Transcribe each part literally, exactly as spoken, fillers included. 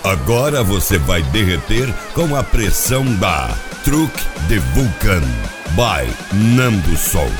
Agora você vai derreter com a pressão da Truck de Vulcan by Nando Sol.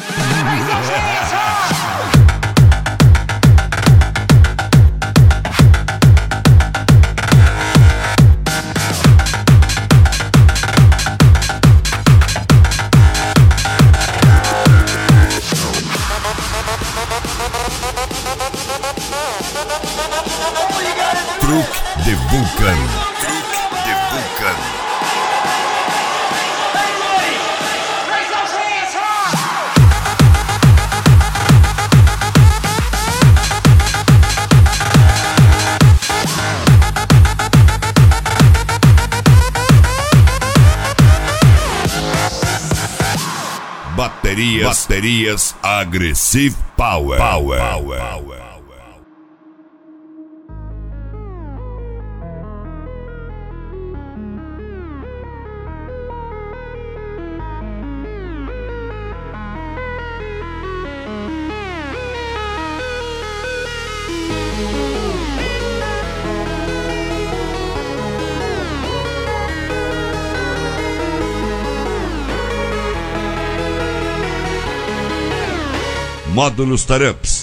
Truck de Vulcan. Truck de Vulcan. Baterias, baterias Aggressive Power. Power. Power. Power. Módulos Taramps.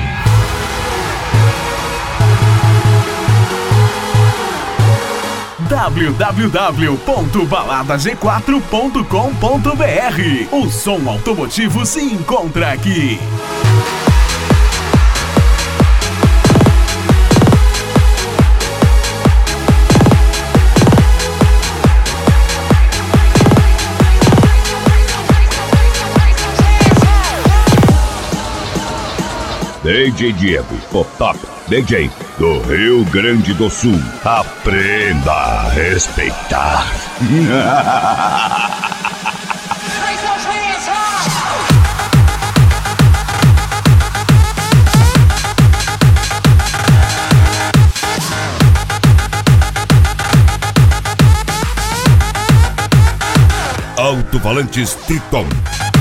w w w ponto balada g quatro ponto com ponto b r. O som automotivo se encontra aqui. D J Diego, o top D J do Rio Grande do Sul. Aprenda a respeitar. Alto-falantes Triton.